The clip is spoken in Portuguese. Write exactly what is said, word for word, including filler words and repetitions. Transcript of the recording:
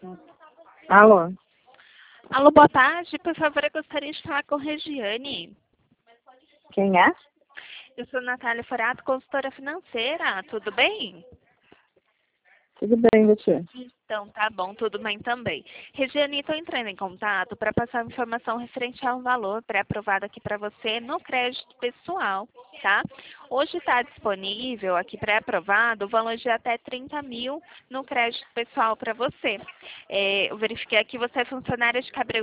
Alô? Alô, boa tarde. Por favor, eu gostaria de falar com Regiane. Quem é? Eu sou Natália Forato, consultora financeira. Tudo bem? Tudo bem, você? Então, tá bom, tudo bem também. Regiane, estou entrando em contato para passar informação referente ao valor pré-aprovado aqui para você no crédito pessoal, tá? Hoje está disponível aqui pré-aprovado o valor de até trinta mil no crédito pessoal para você. É, eu verifiquei aqui, você é funcionária de Cabreu